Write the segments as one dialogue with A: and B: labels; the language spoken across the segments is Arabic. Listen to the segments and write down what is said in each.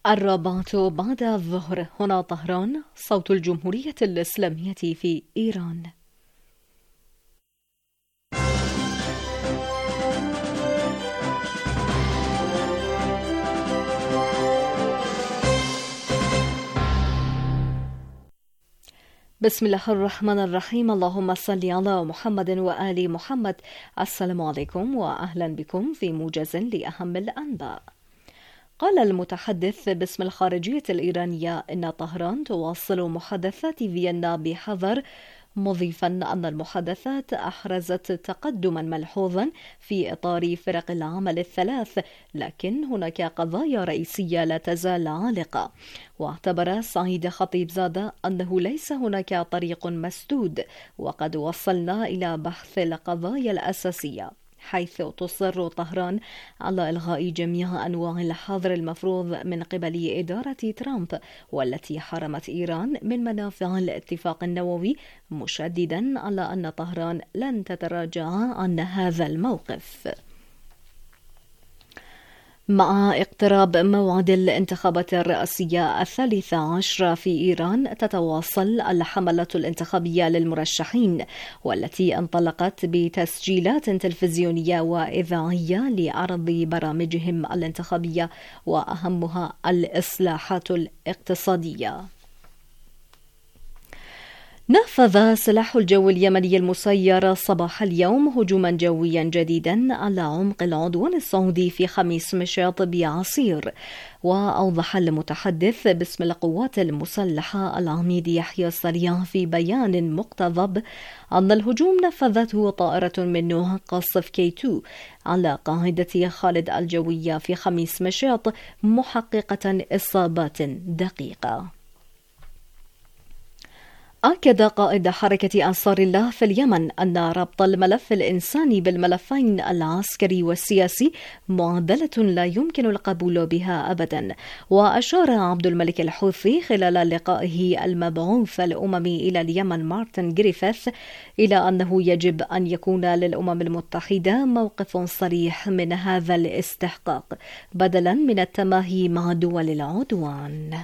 A: الرابعة بعد الظهر، هنا طهران، صوت الجمهورية الإسلامية في إيران. بسم الله الرحمن الرحيم. اللهم صل على محمد وآل محمد. السلام عليكم وأهلا بكم في موجز لأهم الأنباء. قال المتحدث باسم الخارجية الإيرانية إن طهران تواصل محادثات فيينا بحذر، مضيفا أن المحادثات أحرزت تقدما ملحوظا في إطار فرق العمل الثلاث، لكن هناك قضايا رئيسية لا تزال عالقة. واعتبر سعيد خطيبزادة أنه ليس هناك طريق مسدود، وقد وصلنا إلى بحث القضايا الأساسية، حيث تصر طهران على إلغاء جميع أنواع الحظر المفروض من قبل إدارة ترامب، والتي حرمت إيران من منافع الاتفاق النووي، مشددا على أن طهران لن تتراجع عن هذا الموقف. مع اقتراب موعد الانتخابات الرئاسية 13 في إيران، تتواصل الحملة الانتخابية للمرشحين، والتي انطلقت بتسجيلات تلفزيونية وإذاعية لعرض برامجهم الانتخابية، وأهمها الإصلاحات الاقتصادية. نفذ سلاح الجو اليمني المسير صباح اليوم هجوما جويا جديدا على عمق العدوان السعودي في خميس مشيط بعصير. وأوضح المتحدث باسم القوات المسلحة العميد يحيى السريع في بيان مقتضب أن الهجوم نفذته طائرة من نوع قاصف K2 على قاعدة خالد الجوية في خميس مشيط، محققة إصابات دقيقة. أكد قائد حركة أنصار الله في اليمن أن ربط الملف الإنساني بالملفين العسكري والسياسي معادلة لا يمكن القبول بها أبدا. وأشار عبد الملك الحوثي خلال لقائه المبعوث الأممي إلى اليمن مارتن جريفيث إلى أنه يجب أن يكون للأمم المتحدة موقف صريح من هذا الاستحقاق، بدلا من التماهي مع دول العدوان.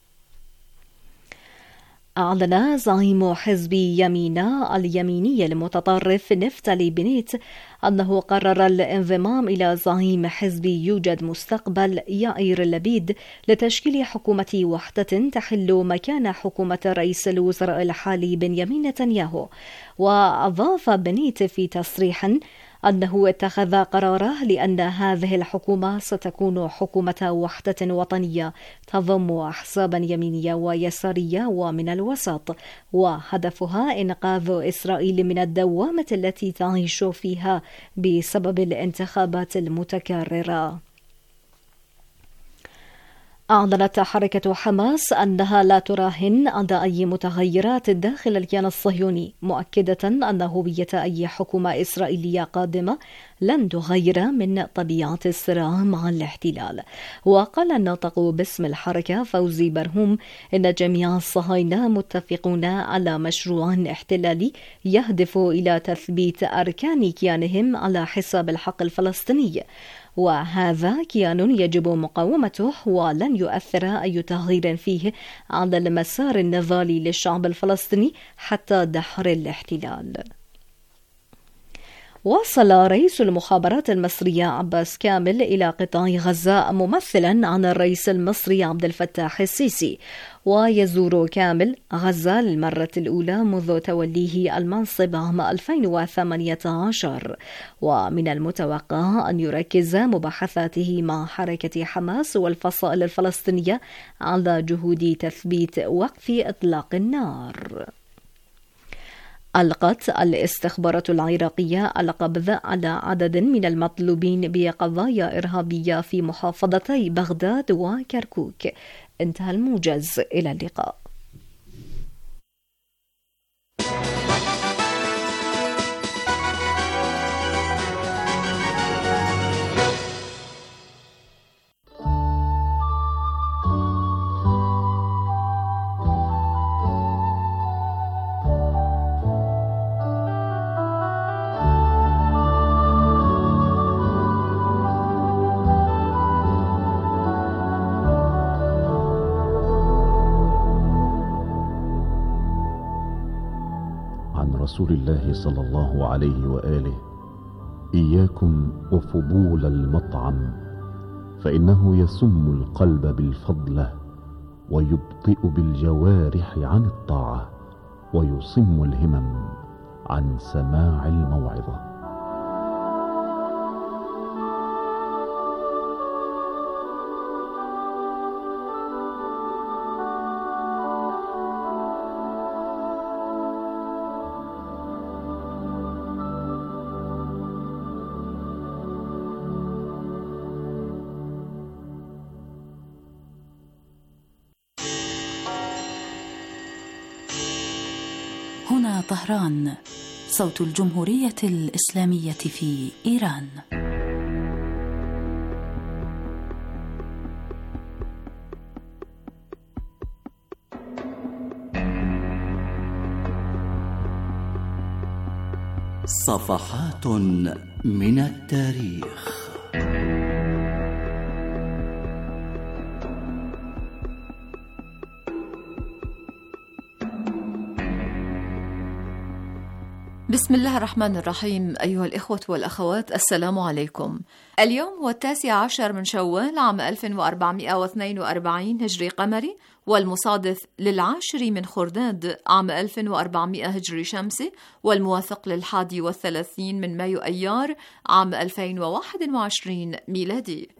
A: أعلن زعيم حزب يمينا اليميني المتطرف نفتالي بنيت أنه قرر الانضمام إلى زعيم حزب يوجد مستقبل يائير لبيد لتشكيل حكومة وحدة تحل مكان حكومة رئيس الوزراء الحالي بنيامين نتنياهو. وأضاف بنيت في تصريح أنه اتخذ قراره لأن هذه الحكومة ستكون حكومة وحدة وطنية تضم أحزابا يمينية ويسارية ومن الوسط، وهدفها إنقاذ إسرائيل من الدوامة التي تعيش فيها بسبب الانتخابات المتكررة. أعلنت حركة حماس أنها لا تراهن على أي متغيرات داخل الكيان الصهيوني، مؤكدة أن هوية أي حكومة إسرائيلية قادمة لن تغير من طبيعة الصراع مع الاحتلال. وقال الناطق باسم الحركة فوزي برهوم إن جميع الصهاينة متفقون على مشروع احتلالي يهدف إلى تثبيت أركان كيانهم على حساب الحق الفلسطيني، وهذا كيان يجب مقاومته ولن يؤثر أي تغيير فيه على المسار النضالي للشعب الفلسطيني حتى دحر الاحتلال. وصل رئيس المخابرات المصرية عباس كامل إلى قطاع غزة ممثلا عن الرئيس المصري عبد الفتاح السيسي، ويزور كامل غزة للمرة الأولى منذ توليه المنصب عام 2018. ومن المتوقع أن يركز مباحثاته مع حركة حماس والفصائل الفلسطينية على جهود تثبيت وقف إطلاق النار. ألقت الاستخبارات العراقية القبض على عدد من المطلوبين بقضايا إرهابية في محافظتي بغداد وكركوك. انتهى الموجز، إلى اللقاء.
B: رسول الله صلى الله عليه وآله: إياكم وفضول المطعم، فإنه يسم القلب بالفضلة ويبطئ بالجوارح عن الطاعة ويصم الهمم عن سماع الموعظة.
C: هنا طهران، صوت الجمهورية الإسلامية في إيران.
D: صفحات من التاريخ.
E: بسم الله الرحمن الرحيم. أيها الإخوة والأخوات، السلام عليكم. اليوم هو 19 من شوال عام 1442 هجري قمري، والمصادف للعاشر من خرداد عام 1400 هجري شمسي، والموافق لل31 من مايو أيار عام 2021 ميلادي.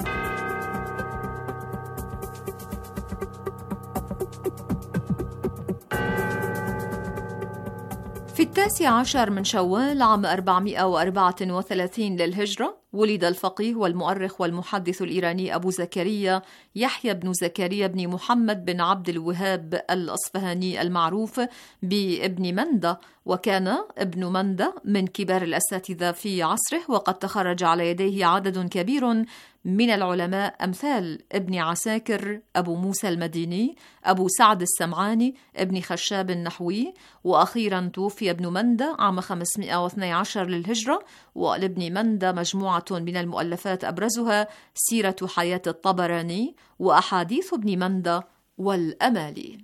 E: في 19 من شوال عام 434 للهجرة ولد الفقيه والمؤرخ والمحدث الإيراني أبو زكريا يحيى بن زكريا بن محمد بن عبد الوهاب الأصفهاني المعروف بابن مندة، وكان ابن مندة من كبار الأساتذة في عصره، وقد تخرج على يديه عدد كبير من العلماء أمثال ابن عساكر، أبو موسى المديني، أبو سعد السمعاني، ابن خشاب النحوي، وأخيرا توفي ابن مندة عام 512 للهجرة. ولابن مندة مجموعة من المؤلفات أبرزها سيرة حياة الطبراني وأحاديث ابن مندة والأمالي.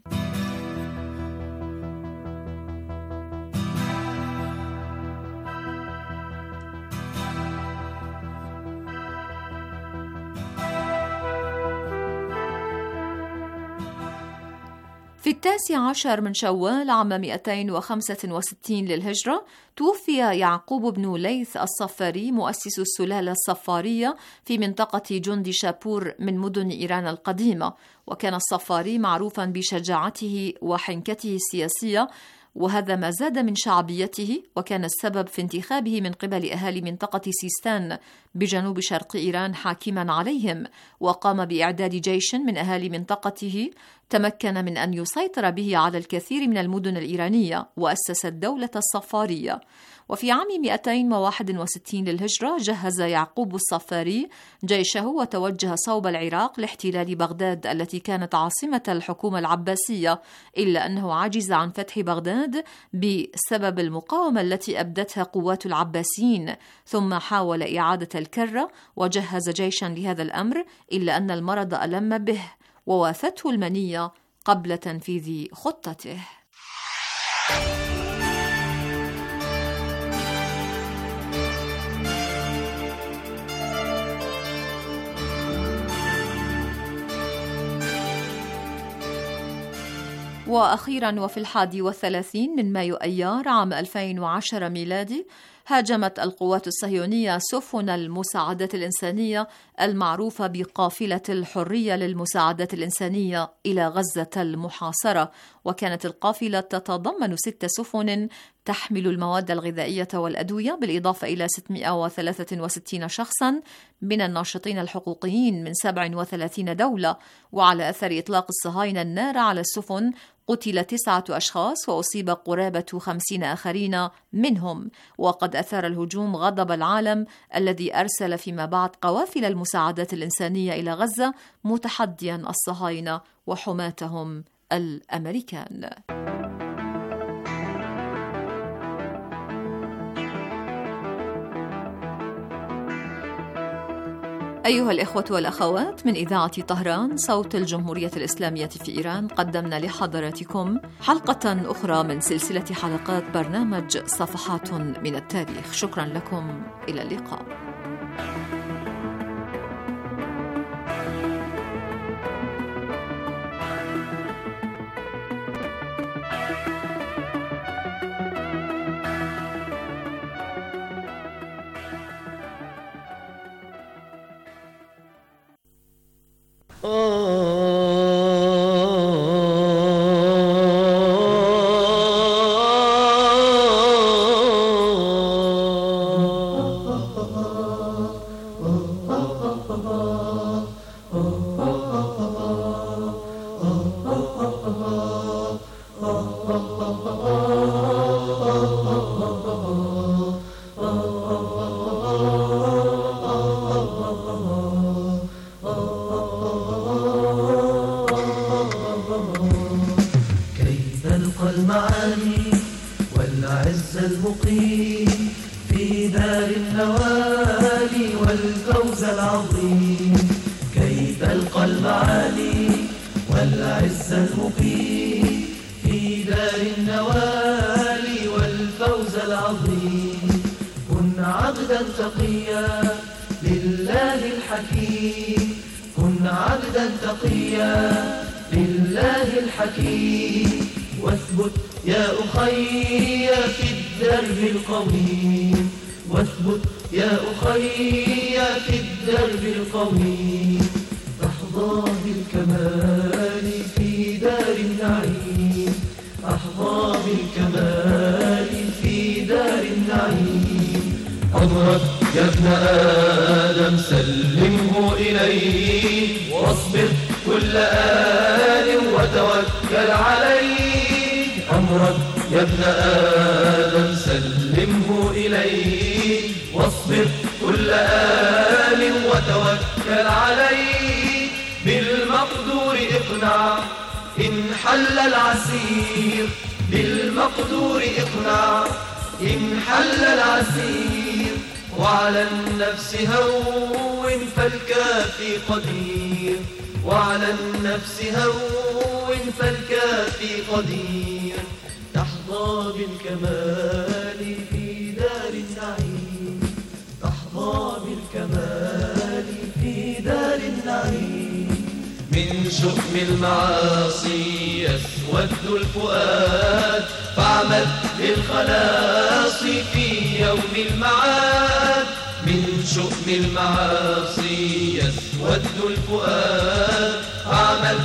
E: في 19 من شوال عام 265 للهجرة توفي يعقوب بن ليث الصفاري مؤسس السلالة الصفارية في منطقة جند شابور من مدن إيران القديمة. وكان الصفاري معروفا بشجاعته وحنكته السياسية، وهذا ما زاد من شعبيته، وكان السبب في انتخابه من قبل أهالي منطقة سيستان بجنوب شرق إيران حاكما عليهم. وقام بإعداد جيش من أهالي منطقته تمكن من أن يسيطر به على الكثير من المدن الإيرانية، وأسس الدولة الصفارية. وفي عام 261 للهجرة جهز يعقوب الصفاري جيشه وتوجه صوب العراق لاحتلال بغداد التي كانت عاصمة الحكومة العباسية، إلا أنه عجز عن فتح بغداد بسبب المقاومة التي أبدتها قوات العباسيين، ثم حاول إعادة الكرة وجهز جيشا لهذا الأمر، إلا أن المرض ألم به ووافته المنية قبل تنفيذ خطته. وأخيرا وفي 31 من مايو أيار عام 2010 ميلادي هاجمت القوات الصهيونية سفن المساعدات الإنسانية المعروفة بقافلة الحرية للمساعدات الإنسانية إلى غزة المحاصرة. وكانت القافلة تتضمن 6 سفن تحمل المواد الغذائية والأدوية، بالإضافة إلى 663 شخصا من الناشطين الحقوقيين من 37 دولة. وعلى أثر إطلاق الصهاينة النار على السفن قتل 9 أشخاص وأصيب قرابة 50 آخرين منهم. وقد أثار الهجوم غضب العالم الذي أرسل فيما بعد قوافل المساعدات الإنسانية إلى غزة متحديا الصهاينة وحماتهم الأمريكان. أيها الإخوة والأخوات، من إذاعة طهران صوت الجمهورية الإسلامية في إيران، قدمنا لحضراتكم حلقة أخرى من سلسلة حلقات برنامج صفحات من التاريخ. شكرا لكم، إلى اللقاء.
F: المعاني والعز المقيم في دار النوال والفوز العظيم. كي تلقى المعالي والعز المقيم في دار النوال والفوز العظيم. كن عبدا تقيا لله الحكيم، كن عبدا تقيا لله الحكيم. واثبت يا أخي في الدرب القويم، واثبت يا أخي في الدرب القويم. تحظى بالكمال في دار النعيم، تحظى بالكمال في دار النعيم. عمرك يا ابن آدم سلمه إليه، واصبر كل آن وتوكل عليه. أمرك يا ابن آدم سلمه إليه، واصبر كل آن وتوكل عليه. بالمقدور اقنع إن حل العسير، بالمقدور اقنع إن حل العسير. وعلى النفس هون فالكافي قدير، وعلى النفس هون فالكافي قدير. تحظى بالكمال في دار النعيم، تحظى بالكمال في دار النعيم. من شؤم المعاصي يسود الفؤاد، فاعمل للخلاص في يوم المعاد. من شؤم المعاصي يسود الفؤاد، فاعمل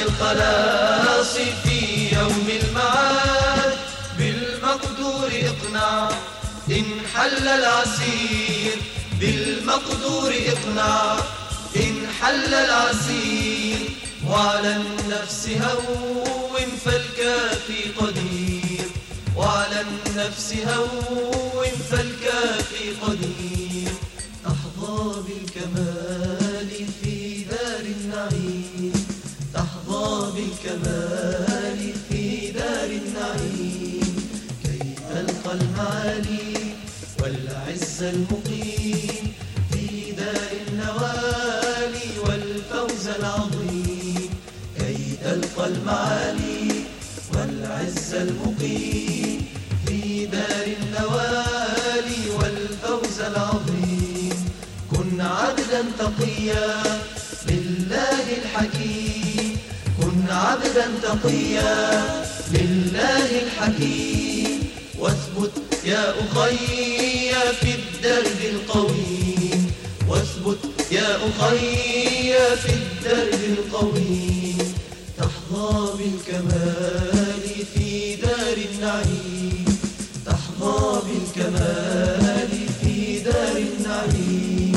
F: للخلاص في يوم المعاد. بالمقدور اقنع إن حل العسير، بالمقدور اقنع إن حل العسير. وعلى النفس هون فالكافي قدير، وعلى النفس هون فالكافي قدير. تحظى بالكمال في دار النعيم، تحظى بالكمال في دار النعيم. كي تلقى المعالي والعز المقيم في دار النوال والفوز العظيم. كي تلقى المعالي والعز المقيم في دار النوال والفوز العظيم. كن عبدا تقيا لله الحكيم، كن عبدا تقيا لله الحكيم. واثبت يا أخي في الدرب القويم، واثبت يا أخي في الدرب القويم. تحظى بالكمال في دار النعيم، تحظى بالكمال في دار النعيم.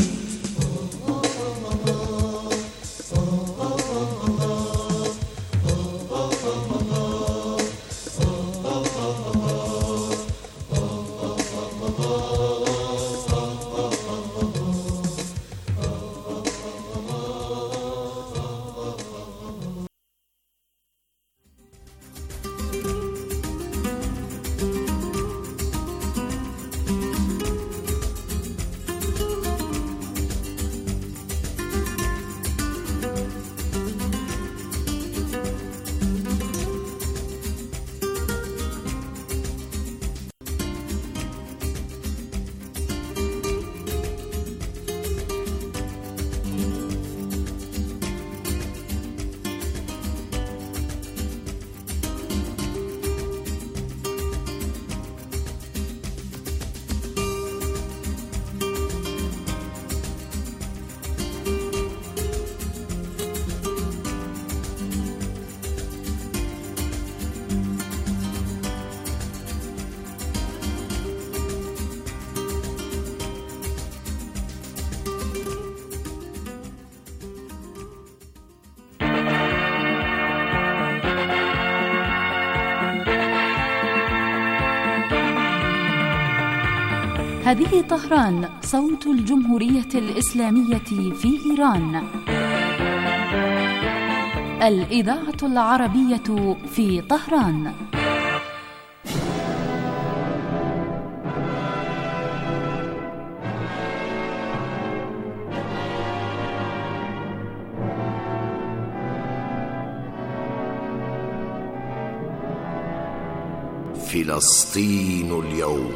C: هذه طهران، صوت الجمهورية الإسلامية في إيران. الإذاعة العربية في طهران.
G: فلسطين اليوم.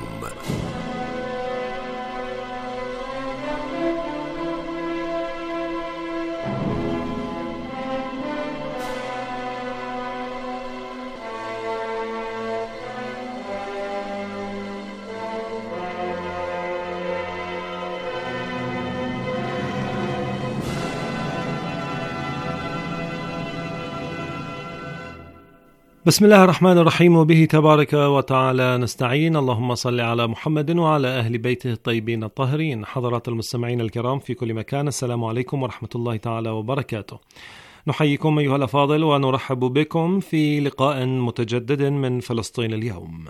H: بسم الله الرحمن الرحيم، وبه تبارك وتعالى نستعين. اللهم صل على محمد وعلى أهل بيته الطيبين الطاهرين. حضرات المستمعين الكرام في كل مكان، السلام عليكم ورحمة الله تعالى وبركاته. نحييكم أيها الأفاضل ونرحب بكم في لقاء متجدد من فلسطين اليوم.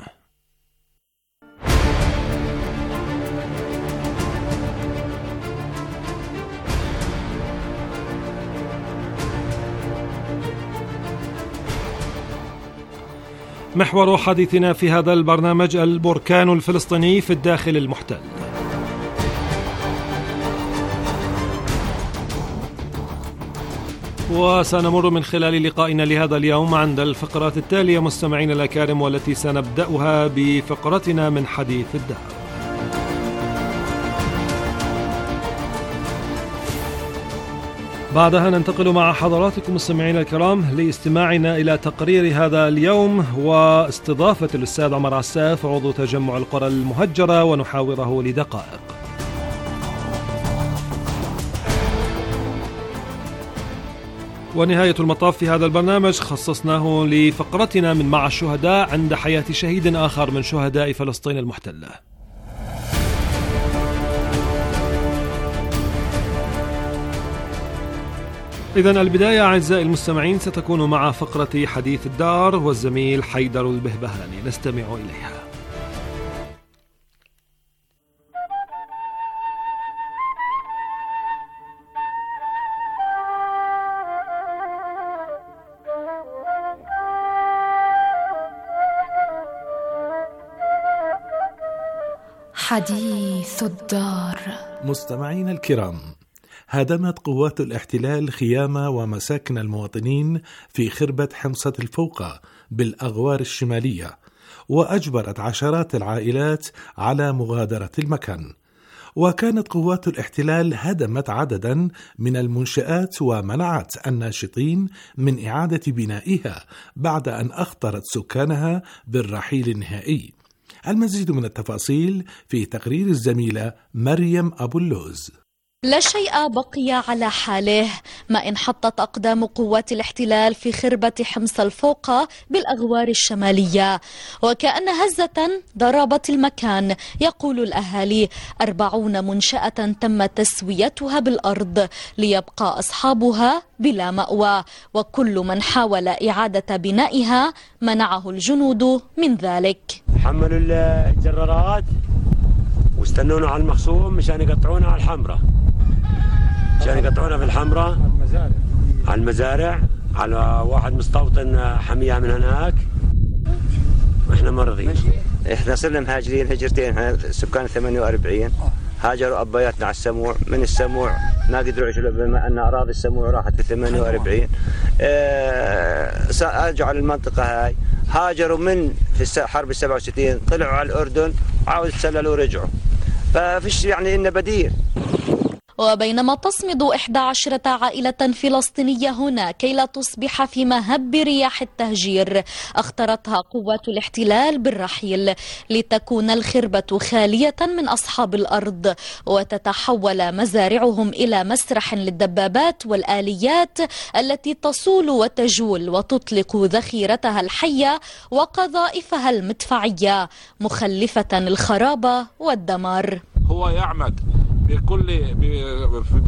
H: محور حديثنا في هذا البرنامج البركان الفلسطيني في الداخل المحتل. وسنمر من خلال لقائنا لهذا اليوم عند الفقرات التالية مستمعين الأكارم، والتي سنبدأها بفقرتنا من حديث الدار. بعدها ننتقل مع حضراتكم مستمعين الكرام لاستماعنا إلى تقرير هذا اليوم واستضافة الأستاذ عمر عساف عضو تجمع القرى المهجرة ونحاوره لدقائق. ونهاية المطاف في هذا البرنامج خصصناه لفقرتنا من مع الشهداء عند حياة شهيد آخر من شهداء فلسطين المحتلة. إذن البداية أعزائي المستمعين ستكون مع فقرة حديث الدار والزميل حيدر البهبهاني، نستمع إليها.
C: حديث الدار.
I: مستمعين الكرام، هدمت قوات الاحتلال خيام ومساكن المواطنين في خربة حمصة الفوقة بالأغوار الشمالية، وأجبرت عشرات العائلات على مغادرة المكان. وكانت قوات الاحتلال هدمت عددا من المنشآت ومنعت الناشطين من إعادة بنائها بعد أن أخطرت سكانها بالرحيل النهائي. المزيد من التفاصيل في تقرير الزميلة مريم أبو اللوز.
J: لا شيء بقي على حاله ما إن حطت أقدام قوات الاحتلال في خربة حمص الفوقة بالأغوار الشمالية، وكأن هزة ضربت المكان. يقول الأهالي 40 منشأة تم تسويتها بالأرض ليبقى أصحابها بلا مأوى، وكل من حاول إعادة بنائها منعه الجنود من ذلك.
K: حملوا الجرارات واستنونا على المخصوم مشان يقطعونا على الحمراء، عشان يقطعونا في الحمراء على المزارع، على واحد مستوطن حمية من هناك، واحنا مرضين.
L: احنا صرنا مهاجرين هجرتين، احنا سكان 48 هاجروا ابياتنا على السموع، من السموع ما قدروا يعيشوا بما ان اراضي السموع راحت في 48. اجوا على المنطقه هاي، هاجروا من في حرب 67 طلعوا على الاردن وعاودوا يتسللوا ورجعوا، ففيش يعني إن بديل.
J: وبينما تصمد 11 عائلة فلسطينية هنا كي لا تصبح في مهب رياح التهجير، اختارتها قوات الاحتلال بالرحيل لتكون الخربة خالية من أصحاب الأرض، وتتحول مزارعهم إلى مسرح للدبابات والآليات التي تصول وتجول وتطلق ذخيرتها الحية وقذائفها المدفعية، مخلفة الخراب والدمار.
M: هو يعمد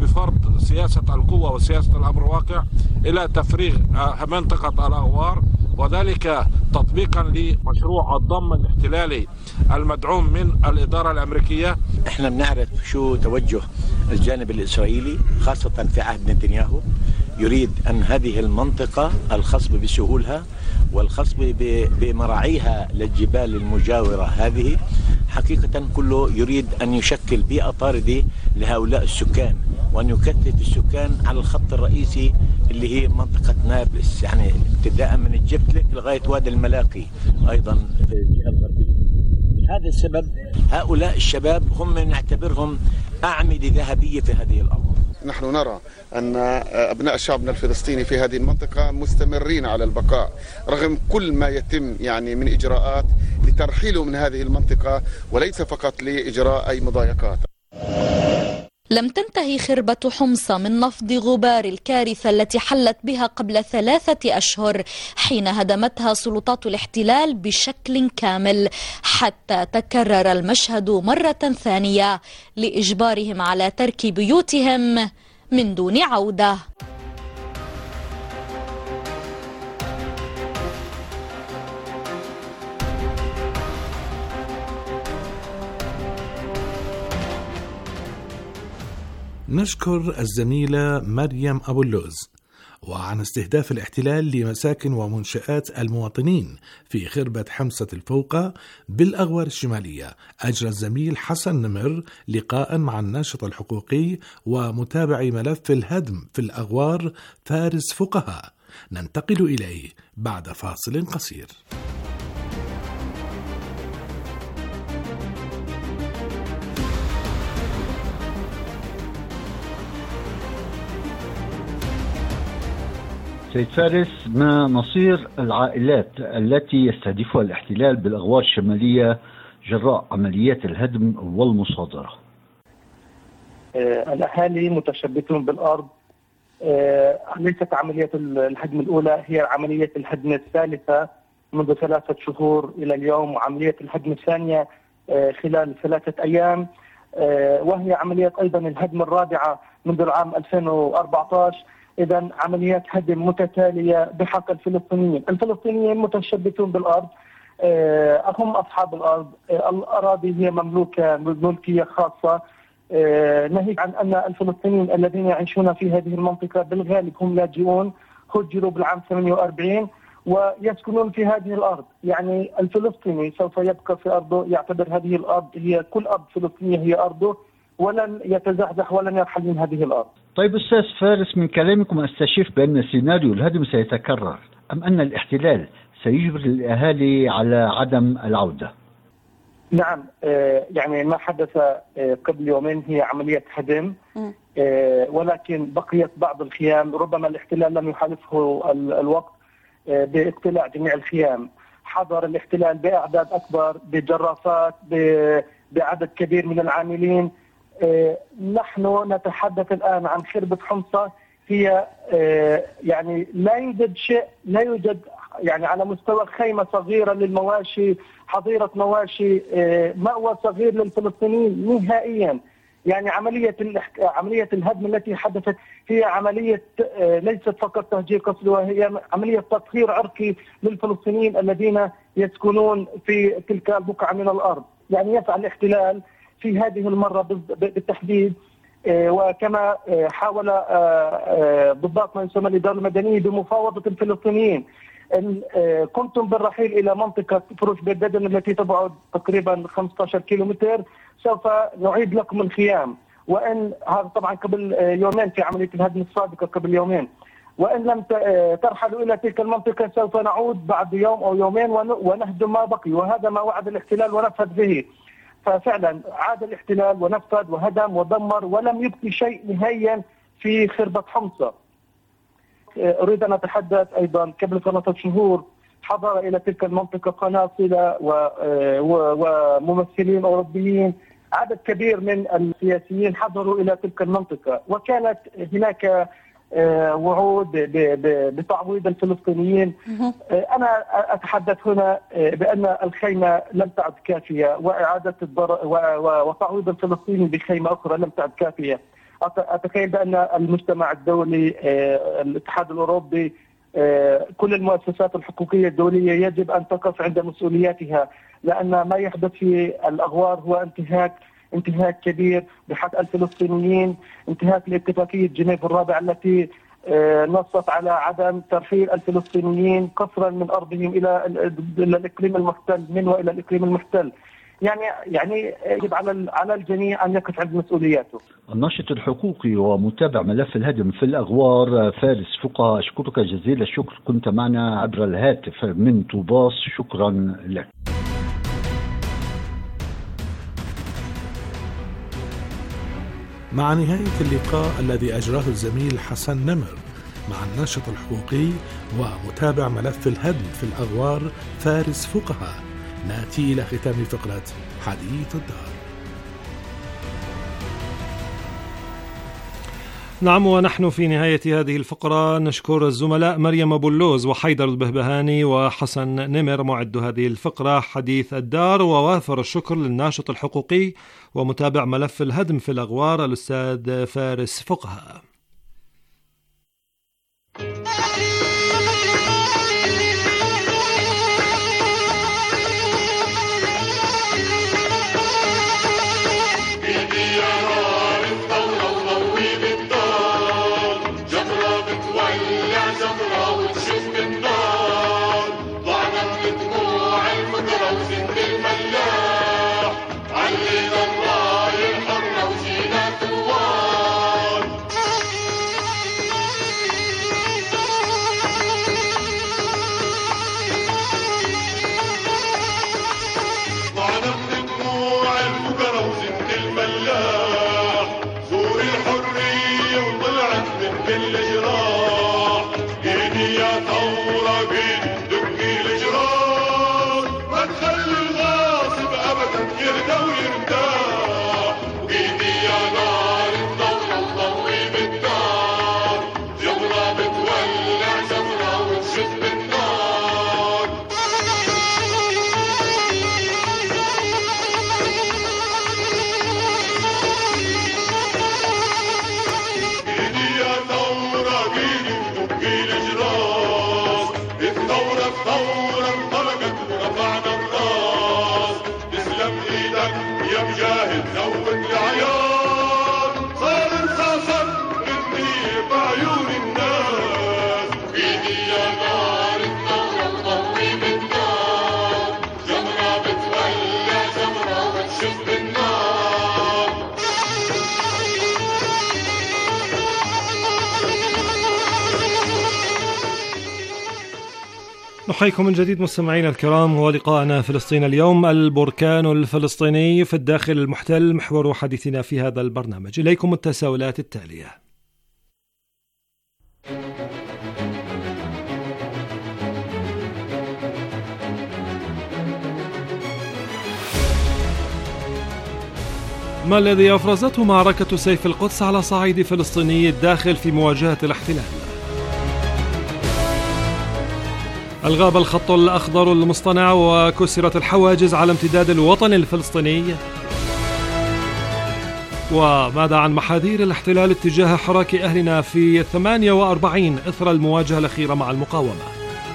M: بفرض سياسة القوة وسياسة الأمر الواقع إلى تفريغ منطقة الأغوار وذلك تطبيقا لمشروع الضم الاحتلالي المدعوم من الإدارة الأمريكية.
N: احنا بنعرف شو توجه الجانب الإسرائيلي خاصة في عهد نتنياهو، يريد أن هذه المنطقة الخصبة بسهولها والخصبة بمراعيها للجبال المجاورة هذه حقيقة كله يريد أن يشكل بيئة طاردة لهؤلاء السكان، وأن يكثف السكان على الخط الرئيسي اللي هي منطقة نابلس، يعني ابتداء من الجبتلك لغاية وادي الملاقي أيضا في الجهة الغربية. هذا السبب هؤلاء الشباب هم نعتبرهم أعمدة ذهبية في هذه الأرض.
O: نحن نرى أن أبناء شعبنا الفلسطيني في هذه المنطقة مستمرين على البقاء رغم كل ما يتم يعني من إجراءات لترحيله من هذه المنطقة، وليس فقط لإجراء أي مضايقات.
J: لم تنتهي خربة حمص من نفض غبار الكارثة التي حلت بها قبل 3 أشهر حين هدمتها سلطات الاحتلال بشكل كامل، حتى تكرر المشهد مرة ثانية لإجبارهم على ترك بيوتهم من دون عودة.
I: نشكر الزميلة مريم أبو اللوز. وعن استهداف الاحتلال لمساكن ومنشآت المواطنين في خربة حمصة الفوقة بالأغوار الشمالية، أجرى الزميل حسن نمر لقاء مع الناشط الحقوقي ومتابع ملف الهدم في الأغوار فارس فقهاء، ننتقل إليه بعد فاصل قصير.
P: سيد فارس، ما مصير العائلات التي يستهدفها الاحتلال بالأغوار الشمالية جراء عمليات الهدم والمصادرة؟
Q: الأهالي متشبثون بالأرض. ليست عملية الهدم الأولى، هي عملية الهدم الثالثة منذ 3 شهور إلى اليوم، وعملية الهدم الثانية خلال 3 أيام، وهي عملية أيضا الهدم الرابعة منذ العام 2014. إذا عمليات هدم متتالية بحق الفلسطينيين. الفلسطينيين متشبثون بالأرض، هم أصحاب الأرض، الأراضي هي ملكية خاصة، ناهيك عن أن الفلسطينيين الذين يعيشون في هذه المنطقة بالغالب هم لاجئون هجروا بالعام 48 ويسكنون في هذه الأرض. يعني الفلسطيني سوف يبقى في أرضه، يعتبر هذه الأرض هي كل أرض فلسطينية هي أرضه، ولن يتزحزح ولن يرحل من هذه الأرض.
P: طيب أستاذ فارس، من كلامكم أستشف بأن سيناريو الهدم سيتكرر، أم أن الاحتلال سيجبر الأهالي على عدم العودة؟
Q: نعم، يعني ما حدث قبل يومين هي عملية هدم، ولكن بقيت بعض الخيام. ربما الاحتلال لم يحالفه الوقت باقتلاع جميع الخيام. حضر الاحتلال بأعداد أكبر، بجرافات، بعدد كبير من العاملين. نحن نتحدث الآن عن خربة حمصة، هي يعني لا يوجد يعني على مستوى خيمة صغيرة للمواشي، حظيرة مواشي، مأوى صغير للفلسطينيين نهائيا. يعني عملية الهدم التي حدثت هي عملية ليست فقط تهجير قسري، وهي عملية تطهير عرقي للفلسطينيين الذين يسكنون في تلك البقعة من الأرض. يعني يسعى الاحتلال في هذه المرة بالتحديد، وكما حاول ضباط ما يسمى الإدارة المدنية بمفاوضة الفلسطينيين، قمتم بالرحيل إلى منطقة فروش بيت بدن التي تبعد تقريبا 15 كيلومتر، سوف نعيد لكم الخيام. وإن هذا طبعا قبل يومين في عملية الهدم السابقة قبل يومين، وإن لم ترحلوا إلى تلك المنطقة سوف نعود بعد يوم أو يومين ونهدم ما بقي. وهذا ما وعد الاحتلال ونفذ به. ففعلا عاد الاحتلال ونفذ وهدم ودمر، ولم يبقي شيء نهائيا في خربة حمصة. أريد أن أتحدث أيضا قبل 3 شهور حضر إلى تلك المنطقة قناصلة وممثلين أوروبيين، عدد كبير من السياسيين حضروا إلى تلك المنطقة، وكانت هناك وعود بتعويض الفلسطينيين. أنا أتحدث هنا بأن الخيمة لم تعد كافية، وإعادة وتعويض الفلسطيني بخيمة أخرى لم تعد كافية. أتخيل بأن المجتمع الدولي، الاتحاد الأوروبي، كل المؤسسات الحقوقية الدولية يجب أن تقف عند مسؤولياتها، لأن ما يحدث في الأغوار هو انتهاك كبير بحق الفلسطينيين، انتهاك لاتفاقية جنيف الرابعة التي نصت على عدم ترحيل الفلسطينيين قسرا من أرضهم إلى الإقليم المحتل وإلى الإقليم المحتل. يعني يجب على الجميع أن يقف عند مسؤولياته.
P: الناشط الحقوقي ومتابع ملف الهدم في الأغوار فارس فقه، أشكرك جزيل الشكر، كنت معنا عبر الهاتف من طوباس، شكرا لك.
I: مع نهاية اللقاء الذي أجراه الزميل حسن نمر مع الناشط الحقوقي ومتابع ملف الهدم في الأغوار فارس فقه، نأتي إلى ختام فقرة حديث الدار.
H: نعم، ونحن في نهاية هذه الفقرة نشكر الزملاء مريم أبو اللوز وحيدر البهبهاني وحسن نمر معد هذه الفقرة حديث الدار، ووافر الشكر للناشط الحقوقي ومتابع ملف الهدم في الأغوار الأستاذ فارس فقه. نحييكم من جديد مستمعينا الكرام، ولقاءنا فلسطين اليوم، البركان الفلسطيني في الداخل المحتل، محور حديثنا في هذا البرنامج. إليكم التساؤلات التالية: ما الذي أفرزته معركة سيف القدس على صعيد فلسطيني الداخل في مواجهة الاحتلال؟ الغاب الخط الأخضر المصطنع وكسرت الحواجز على امتداد الوطن الفلسطيني. وماذا عن محاذير الاحتلال اتجاه حراك أهلنا في 48 إثر المواجهة الأخيرة مع المقاومة؟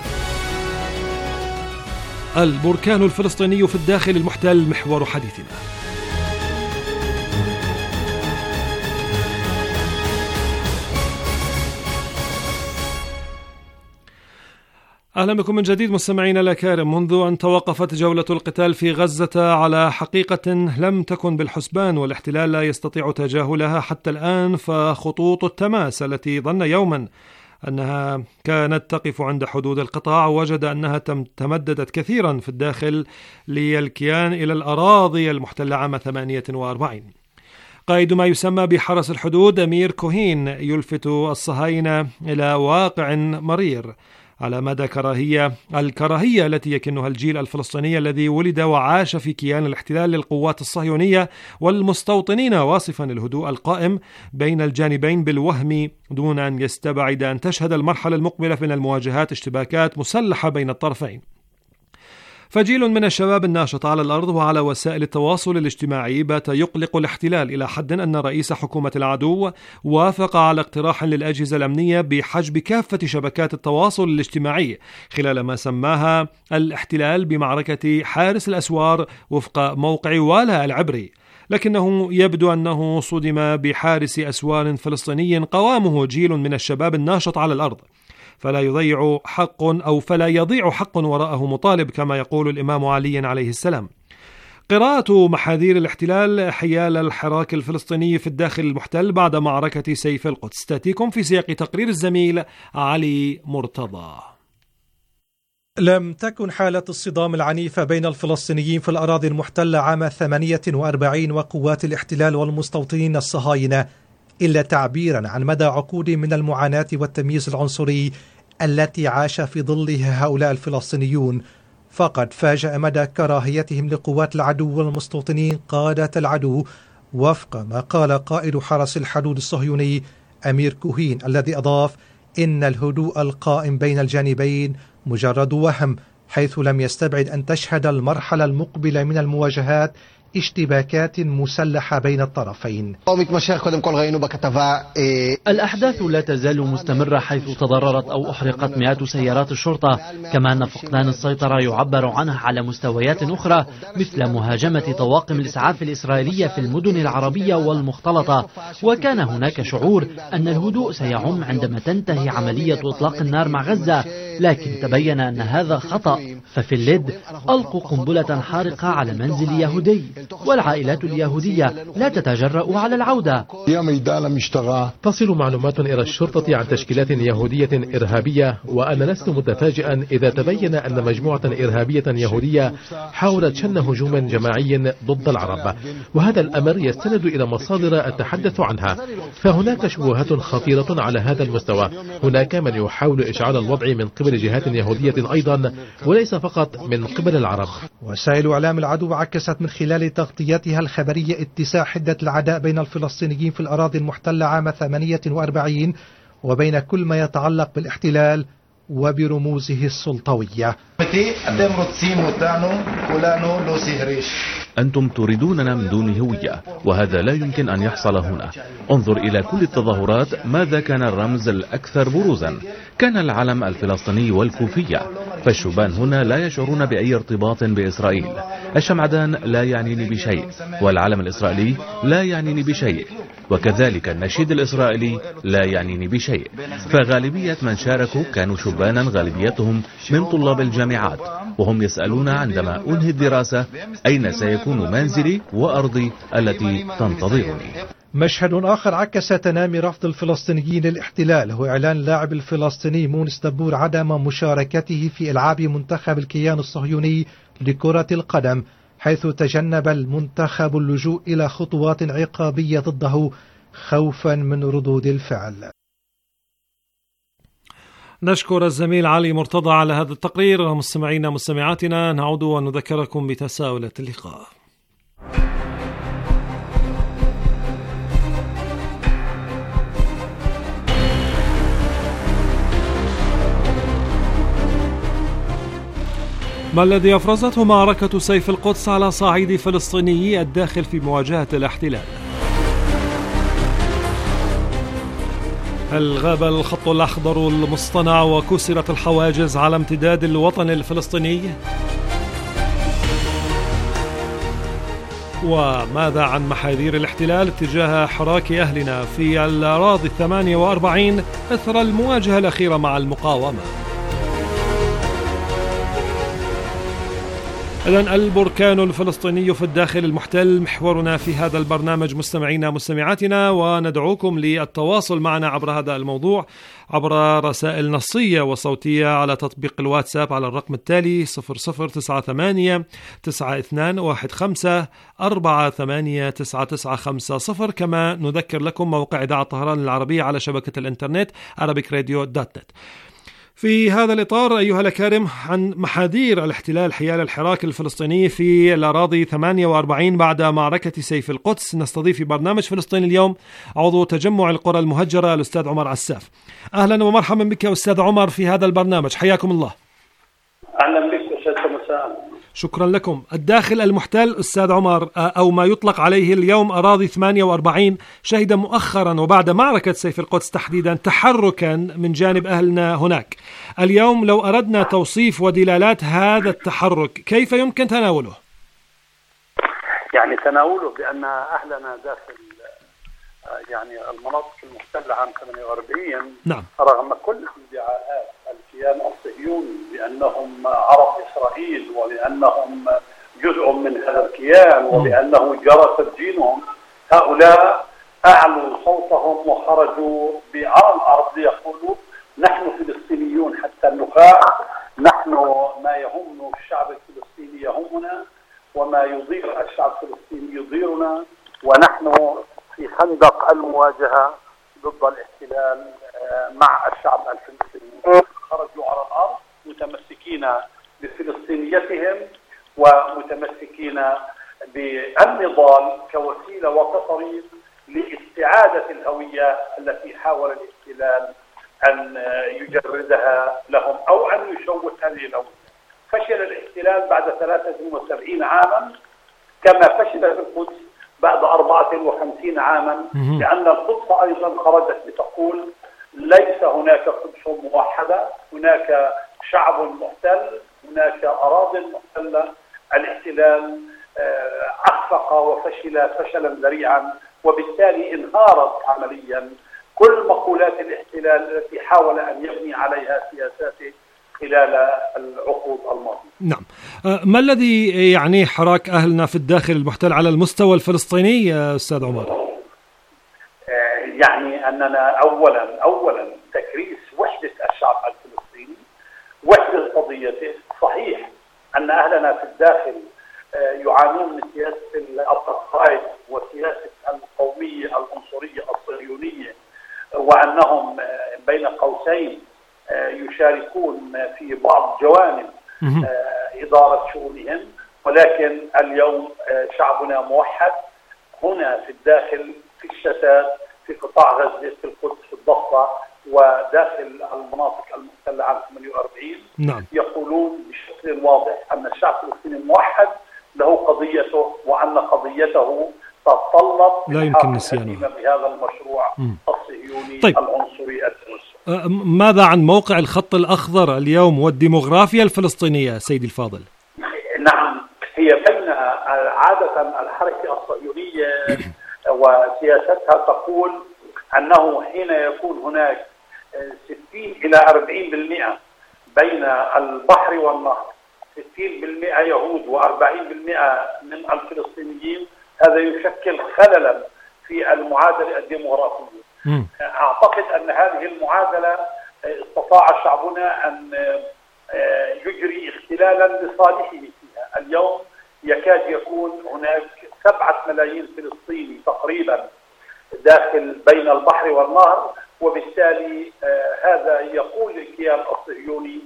H: البركان الفلسطيني في الداخل المحتل، محور حديثنا. أهلا بكم من جديد مستمعينا الأكارم. منذ أن توقفت جولة القتال في غزة على حقيقة لم تكن بالحسبان والاحتلال لا يستطيع تجاهلها حتى الآن، فخطوط التماس التي ظن يوما أنها كانت تقف عند حدود القطاع وجد أنها تمددت كثيرا في الداخل للكيان إلى الأراضي المحتلة عام 48. قائد ما يسمى بحرس الحدود أمير كوهين يلفت الصهاينة إلى واقع مرير على مدى الكراهية التي يكنها الجيل الفلسطيني الذي ولد وعاش في كيان الاحتلال للقوات الصهيونية والمستوطنين، واصفا الهدوء القائم بين الجانبين بالوهم دون أن يستبعد أن تشهد المرحلة المقبلة من المواجهات اشتباكات مسلحة بين الطرفين. فجيل من الشباب الناشط على الأرض وعلى وسائل التواصل الاجتماعي بات يقلق الاحتلال إلى حد أن رئيس حكومة العدو وافق على اقتراح للأجهزة الأمنية بحجب كافة شبكات التواصل الاجتماعي خلال ما سماها الاحتلال بمعركة حارس الأسوار وفق موقع والا العبري، لكنه يبدو أنه صدم بحارس أسوار فلسطيني قوامه جيل من الشباب الناشط على الأرض، فلا يضيع حق وراءه مطالب كما يقول الإمام علي عليه السلام. قراءة محاذير الاحتلال حيال الحراك الفلسطيني في الداخل المحتل بعد معركة سيف القدس تأتيكم في سياق تقرير الزميل علي مرتضى.
R: لم تكن حالة الصدام العنيفة بين الفلسطينيين في الأراضي المحتلة عام 48 وقوات الاحتلال والمستوطنين الصهاينة إلا تعبيرا عن مدى عقود من المعاناة والتمييز العنصري التي عاش في ظلها هؤلاء الفلسطينيون. فقد فاجأ مدى كراهيتهم لقوات العدو والمستوطنين قادة العدو، وفق ما قال قائد حرس الحدود الصهيوني أمير كوهين، الذي أضاف إن الهدوء القائم بين الجانبين مجرد وهم، حيث لم يستبعد أن تشهد المرحلة المقبلة من المواجهات اشتباكات مسلحة بين الطرفين.
S: الأحداث لا تزال مستمرة، حيث تضررت أو أحرقت مئات سيارات الشرطة، كما أن فقدان السيطرة يعبر عنها على مستويات أخرى مثل مهاجمة طواقم الإسعاف الإسرائيلية في المدن العربية والمختلطة. وكان هناك شعور أن الهدوء سيعم عندما تنتهي عملية إطلاق النار مع غزة، لكن تبين أن هذا خطأ، ففي اللد ألقوا قنبلة حارقة على منزل يهودي، والعائلات اليهودية لا تتجرأ على العودة.
T: تصل معلومات إلى الشرطة عن تشكيلات يهودية إرهابية، وأنا لست متفاجئا إذا تبين أن مجموعة إرهابية يهودية حاولت شن هجوم جماعي ضد العرب، وهذا الأمر يستند إلى مصادر أتحدث عنها. فهناك شبهات خطيرة على هذا المستوى، هناك من يحاول إشعال الوضع من قبل جهات يهودية أيضا، وليس فقط من قبل العرب.
R: وسائل إعلام العدو عكست من خلال تغطيتها الخبرية اتساع حدة العداء بين الفلسطينيين في الأراضي المحتلة عام 48 وبين كل ما يتعلق بالاحتلال وبرموزه السلطوية.
U: أنتم تريدوننا من دون هوية، وهذا لا يمكن أن يحصل هنا. انظر إلى كل التظاهرات، ماذا كان الرمز الأكثر بروزا؟ كان العلم الفلسطيني والكوفية، فالشبان هنا لا يشعرون بأي ارتباط بإسرائيل. الشمعدان لا يعنيني بشيء، والعلم الإسرائيلي لا يعنيني بشيء، وكذلك النشيد الإسرائيلي لا يعنيني بشيء. فغالبية من شاركوا كانوا شبانا، غالبيتهم من طلاب الجامعات، وهم يسألون عندما أنهي الدراسة أين سيكون منزلي وأرضي التي تنتظرني.
R: مشهد آخر عكس تنامي رفض الفلسطينيين للاحتلال هو إعلان اللاعب الفلسطيني مونس دبور عدم مشاركته في ألعاب منتخب الكيان الصهيوني لكرة القدم، حيث تجنب المنتخب اللجوء إلى خطوات عقابية ضده خوفا من ردود الفعل.
H: نشكر الزميل علي مرتضى على هذا التقرير. مستمعينا مستمعاتنا، نعود ونذكركم بتساؤلة اللقاء. ما الذي أفرزته معركة سيف القدس على صعيد فلسطينيي الداخل في مواجهة الاحتلال؟ هل غاب الخط الأخضر المصطنع وكسرت الحواجز على امتداد الوطن الفلسطيني؟ وماذا عن محاذير الاحتلال تجاه حراك أهلنا في الأراضي 48 إثر المواجهة الأخيرة مع المقاومة؟ إذن البركان الفلسطيني في الداخل المحتل محورنا في هذا البرنامج مستمعينا مستمعاتنا، وندعوكم للتواصل معنا عبر هذا الموضوع عبر رسائل نصية وصوتية على تطبيق الواتساب على الرقم التالي 0098 9215 48995. كما نذكر لكم موقع إذاعة طهران العربية على شبكة الإنترنت arabicradio.net. في هذا الإطار أيها الأكارم، عن محاذير الاحتلال حيال الحراك الفلسطيني في الأراضي 48 بعد معركة سيف القدس، نستضيف في برنامج فلسطين اليوم عضو تجمع القرى المهجرة الأستاذ عمر عساف. أهلا ومرحبا بك أستاذ عمر في هذا البرنامج، حياكم الله.
V: أهلا بك أستاذ مساء.
H: شكرا لكم. الداخل المحتل أستاذ عمر، أو ما يطلق عليه اليوم أراضي 48، شهد مؤخرا وبعد معركة سيف القدس تحديدا تحركا من جانب أهلنا هناك. اليوم لو أردنا توصيف ودلالات هذا التحرك كيف يمكن تناوله؟
A: يعني تناوله بأن أهلنا داخل يعني المناطق المحتلة عام 48
H: نعم.
A: رغم كل ادعاءات الكيان الصهيوني بأنهم عرب إسرائيل وبأنهم جزء من هذا الكيان وبأنه جرى تسجينهم، هؤلاء أعلوا صوتهم وخرجوا على الأرض يقولوا نحن فلسطينيون حتى النخاع، نحن ما يهم الشعب الفلسطيني يهمنا وما يضير الشعب الفلسطيني يضيرنا، ونحن في خندق المواجهة ضد الاحتلال مع الشعب الفلسطيني. خرجوا على الأرض متمسكين بفلسطينيتهم ومتمسكين بالنضال كوسيلة وكطريق لاستعادة الهوية التي حاول الاحتلال أن يجردها لهم أو أن يشوه هذه الهوية. فشل الاحتلال بعد 73 عاما كما فشل في القدس بعد 54 عاما، لأن القدس أيضا خرجت بتقول ليس هناك قدس موحدة، هناك شعب محتل، هناك أراضي محتلة. الاحتلال أخفق وفشل فشلا ذريعا، وبالتالي انهارت عمليا كل مقولات الاحتلال التي حاول أن يبني عليها سياساته خلال العقود الماضية.
H: نعم. ما الذي يعني حراك أهلنا في الداخل المحتل على المستوى الفلسطيني يا أستاذ عمر؟
A: يعني أننا أولا تكريس وحدة الشعب الفلسطيني، وحدة قضيته. صحيح أن أهلنا في الداخل يعانون من سياسة الأبارتهايد وسياسة القومية العنصرية الصهيونية، وأنهم بين قوسين يشاركون في بعض جوانب إدارة شؤونهم، ولكن اليوم شعبنا موحد هنا في الداخل، في الشتات، في قطاع غزة، في القدس، في الضفة، وداخل المناطق المحتلة عام 48.
H: نعم.
A: يقولون بشكل واضح أن الشعب الفلسطيني موحد له قضيته، وأن قضيته تتطلب
H: لا يمكن نسيانها
A: بهذا المشروع الصهيوني العنصري التنصري.
H: ماذا عن موقع الخط الأخضر اليوم والديموغرافيا الفلسطينية سيدي الفاضل؟
A: نعم، هي بين عادة الحركة الصهيونية وسياستها تقول أنه حين يكون هناك 60 إلى 40% بين البحر والنهر، 60% يهود و40% من الفلسطينيين، هذا يشكل خللا في المعادلة الديموغرافية. أعتقد أن هذه المعادلة استطاع شعبنا أن يجري اختلالا لصالحه فيها. اليوم يكاد يكون هناك 7 ملايين فلسطيني تقريبا داخل بين البحر والنهر، وبالتالي هذا يقول الكيان الصهيوني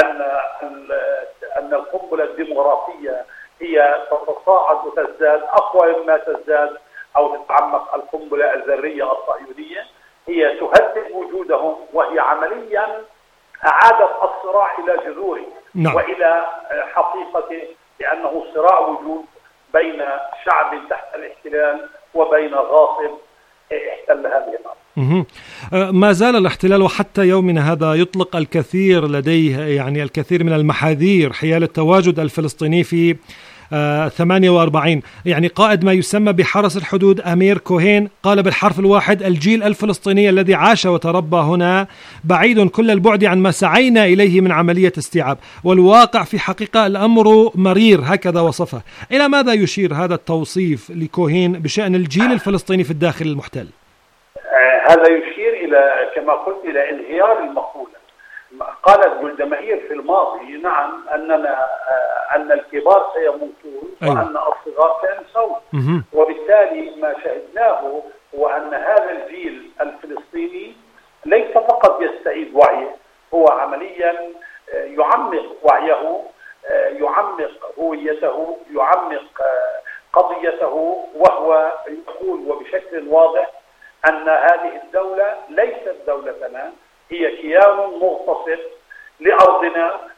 A: أن القنبلة الديموغرافية هي تتصاعد وتزداد أقوى مما تزداد أو تتعمق القنبلة الذرية الصهيونية. هي تهدد وجودهم، وهي عمليا أعادت الصراع إلى جذوره وإلى حقيقته، لأنه صراع وجود بين شعب تحت الاحتلال وبين غاصب احتل هذه الأرض.
H: ما زال الاحتلال وحتى يومنا هذا يطلق الكثير لديه يعني الكثير من المحاذير حيال التواجد الفلسطيني في 48. يعني قائد ما يسمى بحرس الحدود أمير كوهين قال بالحرف الواحد: الجيل الفلسطيني الذي عاش وتربى هنا بعيد كل البعد عن ما سعينا إليه من عملية استيعاب، والواقع في حقيقة الأمر مرير، هكذا وصفه. إلى ماذا يشير هذا التوصيف لكوهين بشأن الجيل الفلسطيني في الداخل المحتل؟
A: هذا يشير إلى كما قلت إلى انهيار المقولة. قالت جولدا مائير في الماضي نعم أن الكبار سيموتون وأن الصغار سينسون، وبالتالي ما شاهدناه هو أن هذا الجيل الفلسطيني ليس فقط يستعيد وعيه، هو عمليا يعمق وعيه، يعمق هويته، يعمق قضيته، وهو يقول وبشكل واضح أن هذه الدولة ليست دولتنا، هي كيان مغتصب لأرضنا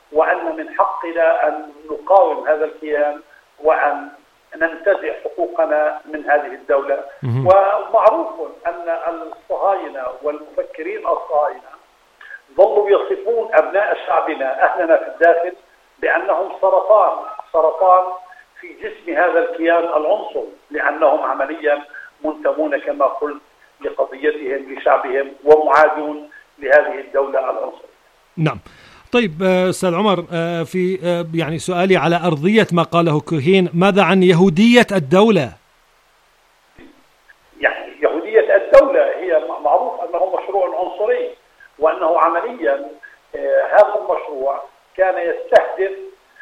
A: وأن من حقنا أن نقاوم هذا الكيان وأن ننتزع حقوقنا من هذه الدولة. ومعروف أن الصهاينة والمفكرين الصهاينة ظلوا يصفون أبناء شعبنا أهلنا في الداخل بأنهم سرطان في جسم هذا الكيان العنصري، لأنهم عمليا منتمون كما قلت لقضيتهم لشعبهم ومعادون لهذه الدولة العنصرية.
H: نعم. طيب أستاذ عمر، في يعني سؤالي على أرضية ما قاله كوهين، ماذا عن يهودية الدولة؟
A: يعني يهودية الدولة هي معروف أنه مشروع عنصري، وأنه عمليا هذا المشروع كان يستهدف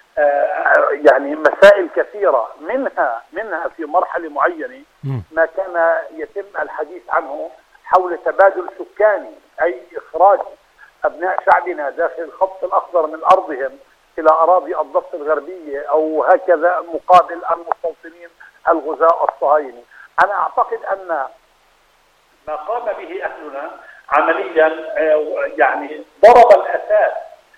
A: يعني مسائل كثيرة، منها في مرحلة معينة ما كان يتم الحديث عنه حول تبادل سكاني، أي إخراج أبناء شعبنا داخل الخط الأخضر من أرضهم إلى أراضي الضفة الغربية أو هكذا مقابل المستوطنين الغزاة الصهاينة. أنا أعتقد أن ما قام به أهلنا عمليا يعني ضرب الأساس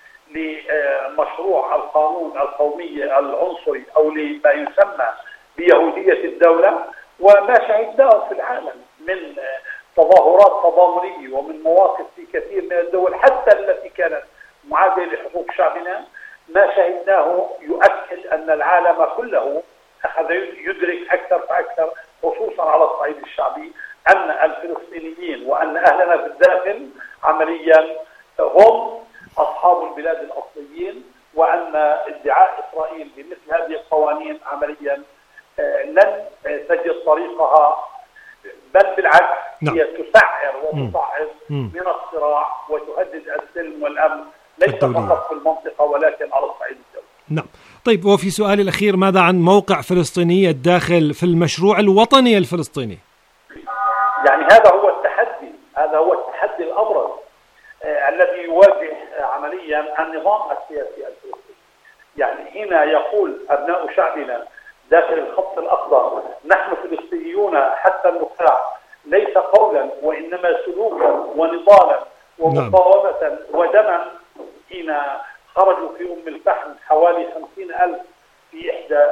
A: لمشروع القانون القومي العنصري أو لما يسمى بيهودية الدولة، وما شهدناه في العالم من تظاهرات تضامنية ومن مواقف في كثير من الدول حتى التي كانت معادية لحقوق شعبنا، ما شهدناه يؤكد أن العالم كله أخذ يدرك أكثر فأكثر خصوصا على الصعيد الشعبي أن الفلسطينيين وأن أهلنا في الداخل عمليا هم أصحاب البلاد الأصليين، وأن ادعاء إسرائيل بمثل هذه القوانين عمليا لن تجد طريقها، بل بالعكس هي تسعر وتصعد من الصراع وتهدد السلم والأمن ليس فقط في المنطقة ولكن على الصعيد الدولي.
H: نعم. طيب، وفي سؤالي الأخير، ماذا عن موقع فلسطيني الداخل في المشروع الوطني الفلسطيني؟
A: يعني هذا هو التحدي الأبرز الذي يواجه عمليا النظام السياسي الفلسطيني. يعني هنا يقول أبناء شعبنا داخل الخط الأخضر نحن فلسطينيون حتى النخاع، ليس قولا وإنما سلوكا ونضالا ومقاومة ودما. حين خرجوا في الفحم حوالي 50,000 في إحدى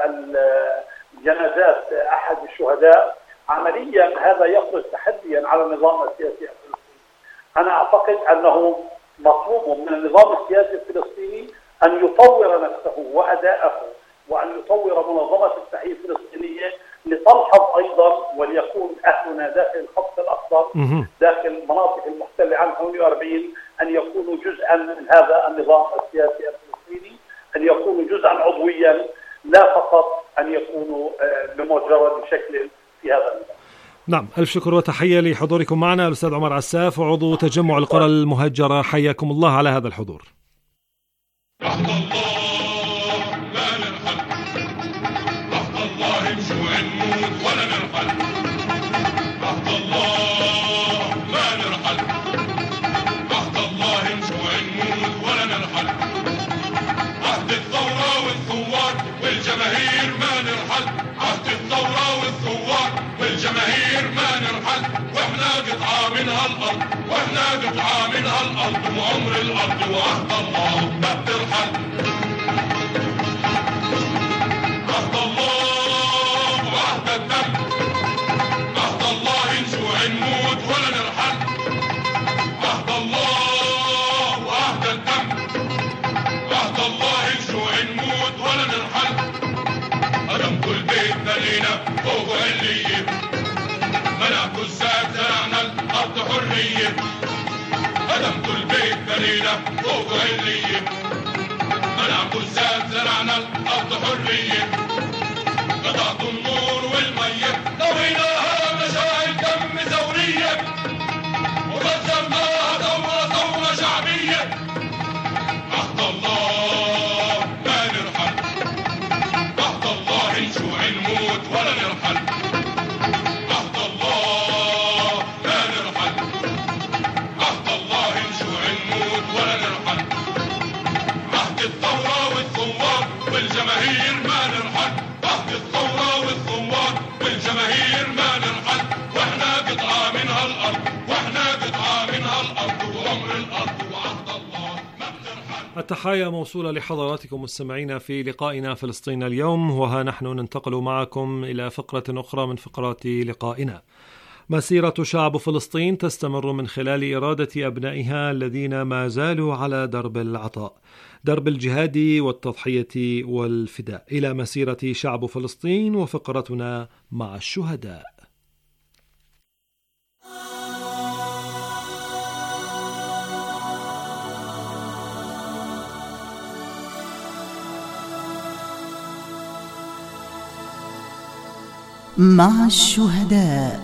A: الجنازات أحد الشهداء، عمليا هذا يفرض تحديا على النظام السياسي الفلسطيني. أنا أعتقد أنه مطلوب من النظام السياسي الفلسطيني أن يطور نفسه وأداءه، وأن يطور منظمة التحرير الفلسطينية لتلحظ أيضا وليكون أهلنا داخل الخط الأخضر داخل المناطق المحتلة عام 48 أن يكونوا جزءا من هذا النظام السياسي الفلسطيني، أن يكونوا جزءا عضويا لا فقط أن يكونوا بمجرد شكل في هذا النظام.
H: نعم، ألف شكر وتحية لحضوركم معنا الأستاذ عمر عساف، عضو تجمع القرى المهجرة، حياكم الله على هذا الحضور.
B: والجماهير ما نرحل، عهد الثورة والثوار والجماهير ما نرحل، واحنا قطعة من هالأرض، واحنا قطعة من هالأرض، وعمر الأرض وعهد الله ما بترحل. عهد الله وعهد الدم، عهد الله نجوع نموت ولا نرحل. عهد الله وعهد الدم، عهد الله نجوع نموت ولا نرحل. أدم كل بيت بنينا فوق علية، منع كل ساعة زرعنا الأرض حرية. أدم كل بيت بنينا فوق علية، منع كل ساعة زرعنا الأرض حرية. قطعت النور والمية طويناها مشاعل دم ثورية، وبذرناها ثورة شعبية. عهد الله ما نرحل، عهد الله نجوع نموت ولا نرحل. عهد الله ما نرحل، عهد الله نجوع نموت ولا نرحل. عهد الثورة والثوار والجماهير ما نرحل، عهد الثورة والثوار والجماهير ما نرحل. واحنا قطعة من هالأرض، واحنا قطعة من هالأرض، وعمر الأرض وعهد الله ما بنرحل.
H: التحايا موصولة لحضراتكم مستمعينا في لقائنا فلسطين اليوم، وها نحن ننتقل معكم إلى فقرة أخرى من فقرات لقائنا. مسيرة شعب فلسطين تستمر من خلال إرادة أبنائها الذين ما زالوا على درب العطاء، درب الجهاد والتضحية والفداء، إلى مسيرة شعب فلسطين وفقرتنا مع الشهداء.
D: مع الشهداء.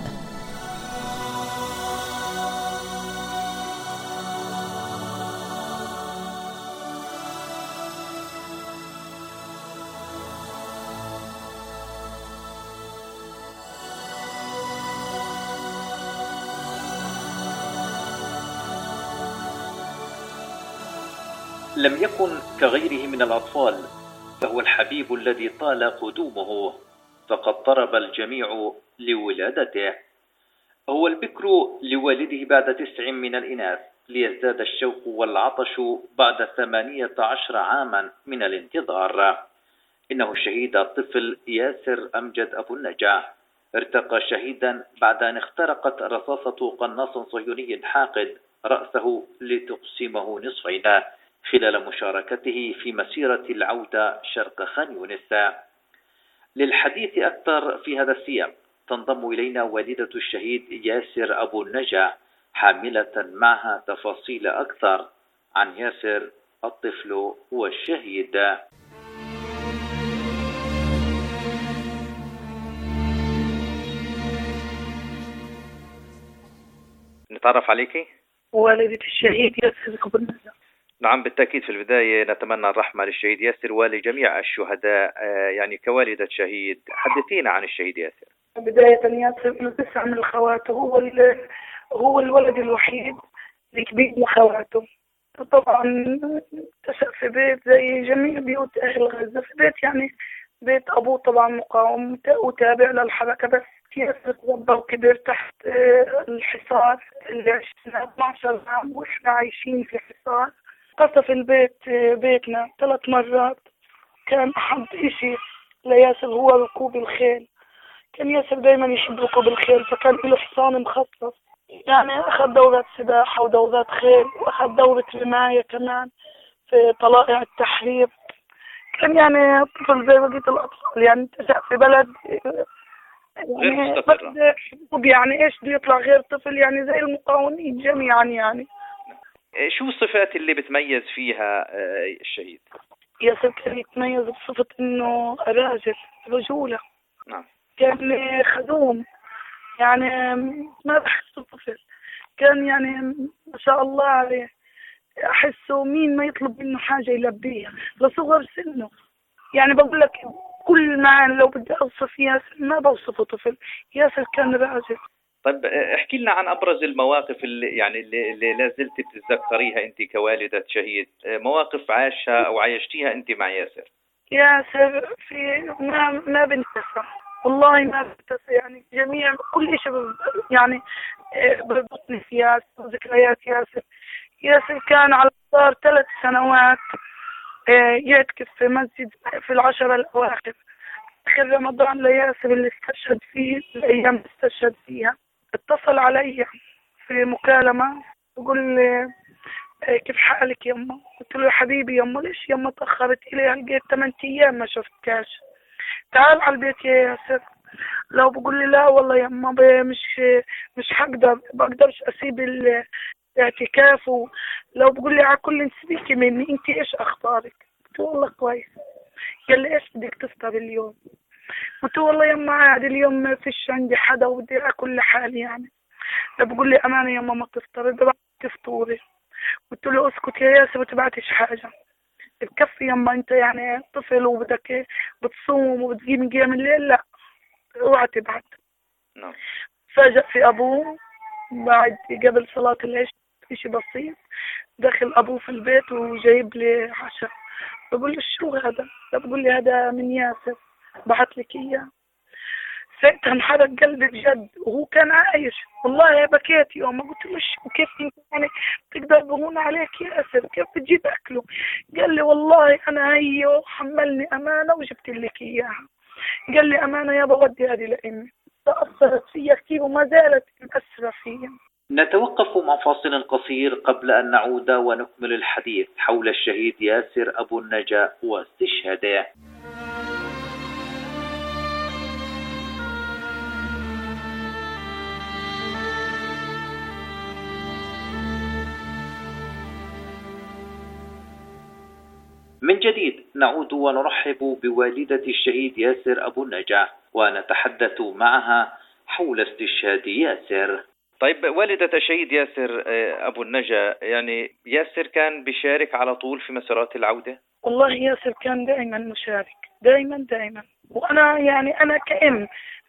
V: لم يكن كغيره من الأطفال، فهو الحبيب الذي طال قدومه، فقد طرب الجميع لولادته. هو البكر لوالده بعد 9 من الإناث، ليزداد الشوق والعطش بعد 18 عاما من الانتظار. إنه الشهيد الطفل ياسر أمجد أبو النجا، ارتقى شهيدا بعد أن اخترقت رصاصة قناص صهيوني حاقد رأسه لتقسمه نصفين خلال مشاركته في مسيرة العودة شرق خان يونس. للحديث أكثر في هذا السياق تنضم إلينا والدة الشهيد ياسر أبو النجا، حاملة معها تفاصيل أكثر عن ياسر الطفل والشهيد. نتعرف عليك؟
W: والدة الشهيد ياسر أبو النجا.
V: نعم، بالتأكيد في البداية نتمنى الرحمة للشهيد ياسر ولجميع الشهداء. يعني كوالدة شهيد حدثينا عن الشهيد ياسر.
W: بداية ياسر له 9 من الخوات، هو الولد الوحيد الكبير من خواته. طبعا نشأ في بيت زي جميع بيوت أهل غزة، في بيت يعني بيت أبوه طبعا مقاوم وتابع للحركة، بس ياسر تربى وكبر تحت الحصار اللي عشنا 12 عام وإحنا عايشين في حصار. قصف البيت بيتنا 3 مرات. كان أحب إشي لياسر هو ركوب الخيل، كان ياسر دايما يحب ركوب الخيل، فكان له حصان مخصص، يعني أخذ دورات سباحة ودورات خيل وأخذ دورة رماية كمان في طلائع التحرير. كان يعني طفل زي بقية الأطفال، يعني انتشأ في بلد يعني حبوب، يعني إيش بده يطلع غير طفل يعني زي المقاومين جميعا. يعني
V: شو الصفات اللي بتميز فيها الشهيد؟
W: ياسر كان يتميز بصفة إنه راجل، رجولة.
V: نعم.
W: كان خدوم، يعني ما بحسه طفل، كان يعني ما شاء الله عليه، أحسه مين ما يطلب منه حاجة يلبيها لصغر سنه. يعني بقول لك كل ما لو بدي أوصف ياسر ما بوصفه طفل، ياسر كان راجل.
V: طيب احكي لنا عن أبرز المواقف اللي لازلت بتتذكريها أنت كوالدة شهيد، مواقف عاشها أو عايشتيها أنت مع ياسر.
W: ياسر في ما بنتسى، والله ما بنتسى، يعني جميع كل شيء يعني بربطني في ياسر وذكريات ياسر. ياسر كان على مدار 3 سنوات يعتكف في مسجد في العشرة الأواخر. آخر رمضان لياسر اللي استشهد فيه، الأيام اللي استشهد فيها، اتصل علي في مكالمة يقول لي كيف حالك يما؟ قلت له يا حبيبي يما ليش يما تأخرت إلي؟ لقيت 8 أيام ما شفتكاش، تعال على البيت يا ياسر. لو بقول لي لا والله يما مش بقدرش أسيب الاعتكاف، ولو بقول لي على كل نسيبيكي مني، انت ايش أخبارك؟ قلت له والله كويس. قال لي ايش بدك تفطر اليوم؟ قلت له والله يما عادي اليوم ما فيش عندي حدا وبدي اكل لحالي يعني. لا بقول لي امانه يما ما تفطر، تبعتي فطوري. قلت له اسكت يا ياسر ما تبعتش حاجه، بكفي يما انت يعني طفل وبدك بتصوم وبتقيم قيام الليل، لا اوعى تبعت. فاجأ في ابوه بعد قبل صلاه العشاء شيء بسيط، دخل ابوه في البيت وجايب لي عشاء. بقول له شو هذا؟ بقول لي هذا من ياسر بعت لك اياه. ساعتها انحرق قلبي بجد، وهو كان عايش. والله بكيت يوم، ما قلت له كيف انت يعني تقدر بهون عليك ياسر، كيف بتجيب اكله؟ قال لي والله انا هي حملني امانه وجبت لك اياها. قال لي امانه يا بودي هذه لامي. تاثرت فيها كثير وما زالت مأثرة فيها.
V: نتوقف مع فاصل قصير قبل أن نعود ونكمل الحديث حول الشهيد ياسر أبو النجا واستشهاده. من جديد نعود ونرحب بوالدة الشهيد ياسر أبو النجا ونتحدث معها حول استشهاد ياسر. طيب والدة الشهيد ياسر أبو النجا، يعني ياسر كان بيشارك على طول في مسارات العودة؟
W: والله ياسر كان دائما مشارك، دائما. وأنا يعني أنا كأم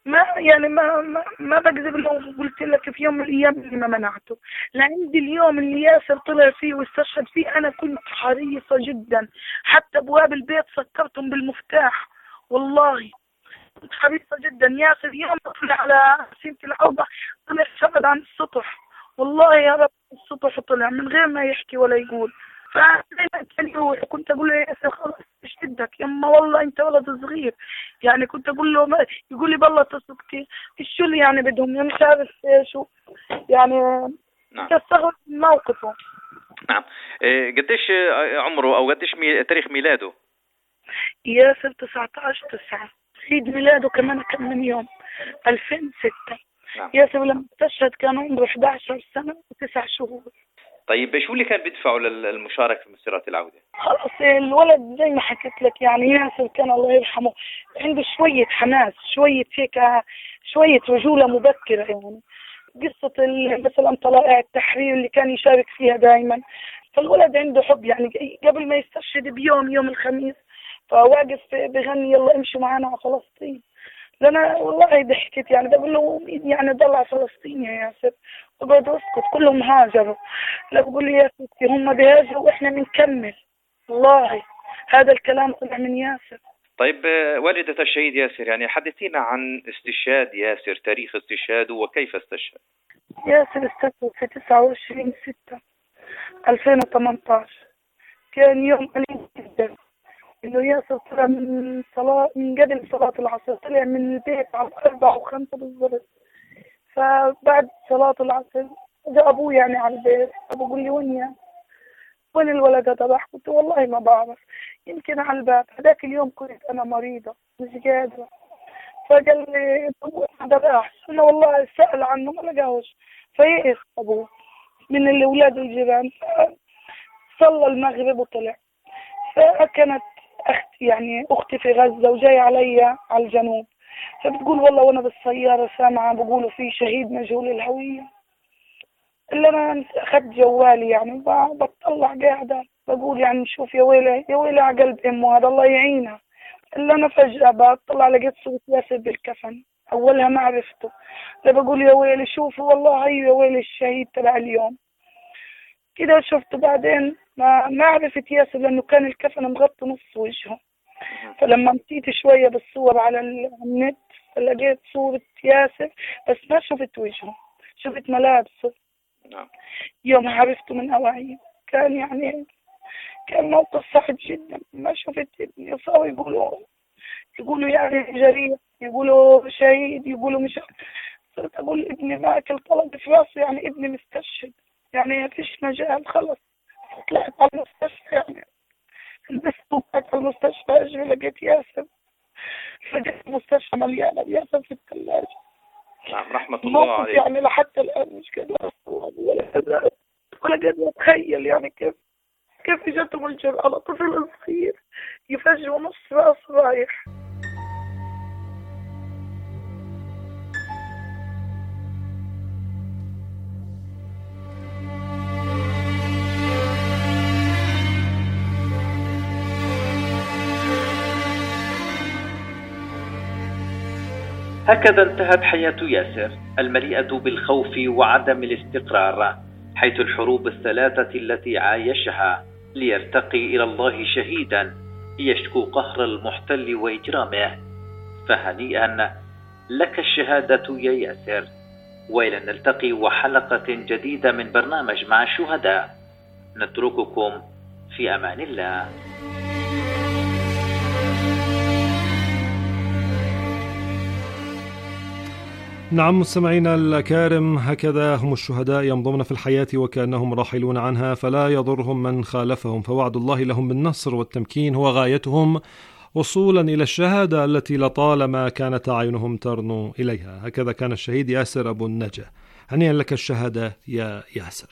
W: ما بكذب لو قلت لك في يوم من الأيام اللي ما منعته. لعندي اليوم اللي ياسر طلع فيه واستشهد فيه أنا كنت حريصة جدا، حتى أبواب البيت سكرتهم بالمفتاح. والله كنت حريصة جدا. ياسر يوم طلع على سيمة العوضة طلع شبد عن السطح، والله يا رب السطح طلع من غير ما يحكي ولا يقول. فدايما كان يروح، كنت اقول له يا ياسر خلاص ايش بدك يما، والله انت ولد صغير. يعني كنت اقول له يقول لي بالله تسكتي شو اللي يعني بدهم، مش عارف شو يعني.
V: نعم.
W: تستغرب من موقفه.
V: نعم. قديش عمره او قديش تاريخ ميلاده؟
W: ياسر 19/9. عيد ميلاده كمان كم من يوم 2006.
V: نعم.
W: ياسر لما استشهد كان عمره 11 سنة و9 شهور.
V: طيب شو اللي كان بيدفعه للمشاركة في مسيرات العودة؟
W: خلص الولد زي ما حكيت لك، يعني ياسر كان الله يرحمه عنده شوية حماس، شوية هيك، شوية رجولة مبكرة. يعني قصة مثلا طلائع التحرير اللي كان يشارك فيها دائما. فالولد عنده حب، يعني قبل ما يستشهد بيوم، يوم الخميس، فواقف بغني يلا امشوا معنا على فلسطين. لأنا والله ضحكت، يعني بقول له يعني ضل على فلسطين يا ياسر، وبقعد اسكت. كلهم هاجروا. لا بقول لي يا ستي هم بيهاجروا واحنا بنكمل. والله هذا الكلام طلع من ياسر.
V: طيب والدة الشهيد ياسر، يعني حدثينا عن استشهاد ياسر، تاريخ استشهاده وكيف استشهد.
W: ياسر استشهد في 29/6/2018. كان يوم أليم جدا، إنه ياسر طلع من قبل صلاة العصر، طلع من البيت على 4 و5 بالضبط. فبعد صلاة العصر جاء أبوه يعني على البيت. أبوه قال لي وين الولد تبعك؟ قلت والله ما بعرف، يمكن على الباب. هذاك اليوم كنت أنا مريضة مش قادرة. فقال لي هذا راح. أنا والله سأل عنه ما لقاهوش. فيئس أبوه من الأولاد الجيران، صلى المغرب وطلع. فكانت أختي في غزة وجاي علي على الجنوب. فبتقول والله وانا بالسيارة سامعة بقولوا في شهيد مجهول الهوية. اللي انا اخذت جوالي يعني بطلع قاعدة بقول يعني نشوف يا ويلي على قلب امه، هذا الله يعينها. اللي انا فجأة بطلع لقيت صوت ياسر بالكفن. اولها ما عرفته، بقول يا ويلي شوفوا والله هي يا ويلي الشهيد تبع اليوم. كده شفته بعدين ما عرفت ياسر لانه كان الكفن مغطي نص وجهه. فلما مشيت شوية بالصور على النت لقيت صورة ياسر بس ما شفت وجهه، شفت ملابسه. يوم عرفته من أوعي كان موقف صعب جدا. ما شفت ابني، صاروا يقولوا يعني جريح، يقولوا شهيد، يقولوا مش. صرت أقول ابني ما أكل طلب في راسه، يعني ابني مستشهد، يعني فيش مجال خلص. طلعت على المستشفى يعني بس طلعت على المستشفى أجري لقيت ياسر. فجأة المستشفى مليانة ياسر في الثلاجة.
V: نعم رحمة الله عليه.
W: يعني لحتى الآن مش قادر ولا قادر أتخيل يعني كيف جاتهم الجرأة على طفل صغير يفجوا نص راس رايح.
V: هكذا انتهت حياة ياسر المليئة بالخوف وعدم الاستقرار، حيث الحروب الثلاثة التي عايشها ليرتقي إلى الله شهيدا يشكو قهر المحتل وإجرامه. فهنيئا لك الشهادة يا ياسر. وإلى أن نلتقي وحلقة جديدة من برنامج مع الشهداء، نترككم في أمان الله.
H: نعم مستمعينا الكارم، هكذا هم الشهداء يمضون في الحياة وكأنهم راحلون عنها، فلا يضرهم من خالفهم، فوعد الله لهم بالنصر والتمكين هو غايتهم وصولا إلى الشهادة التي لطالما كانت أعينهم ترنو إليها. هكذا كان الشهيد ياسر أبو النجا. هنيئا لك الشهادة يا ياسر.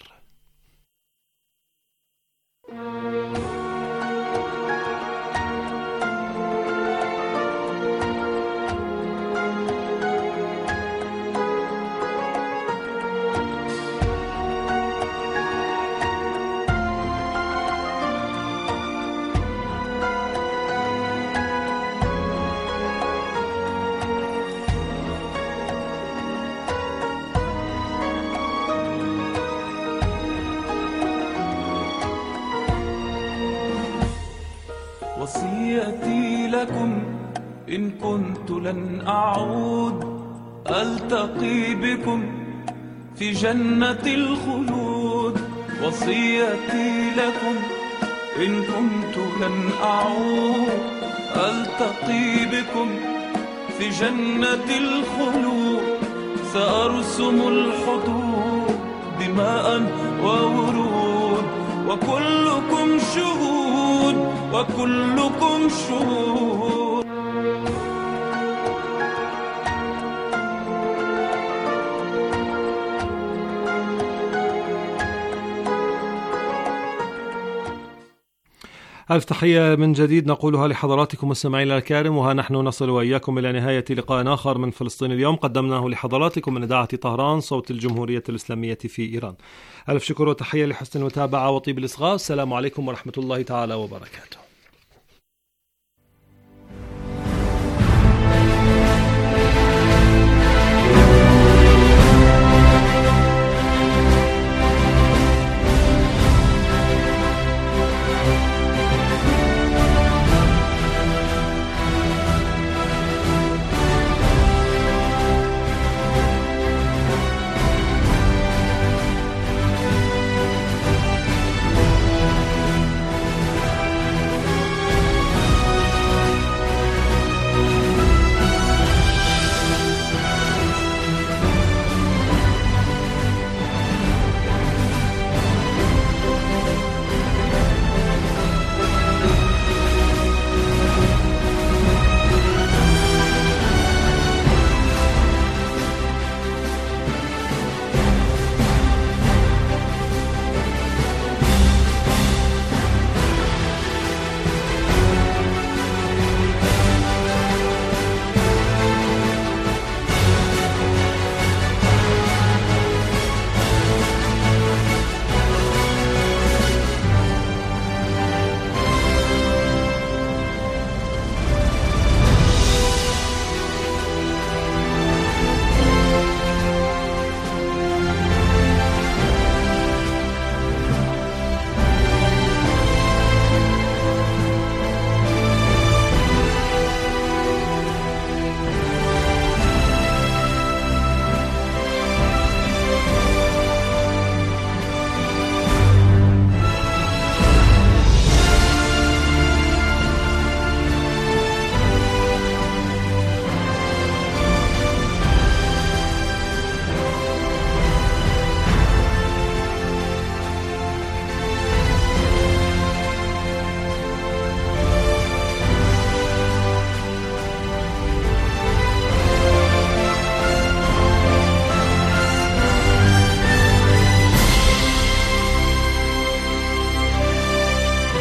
E: وصيتي لكم إن كنت لن أعود ألتقي بكم في جنة الخلود. وصيتي لكم إن كنت لن أعود ألتقي بكم في جنة الخلود. سأرسم الحدود دماء وورود وكلكم شهود وكلكم شهود.
H: ألف تحية من جديد نقولها لحضراتكم مستمعين الكرام، وها نحن نصل وإياكم إلى نهاية لقاء آخر من فلسطين اليوم قدمناه لحضراتكم من إذاعة طهران صوت الجمهورية الإسلامية في إيران. ألف شكر وتحية لحسن المتابعة وطيب الإصغاء. السلام عليكم ورحمة الله تعالى وبركاته.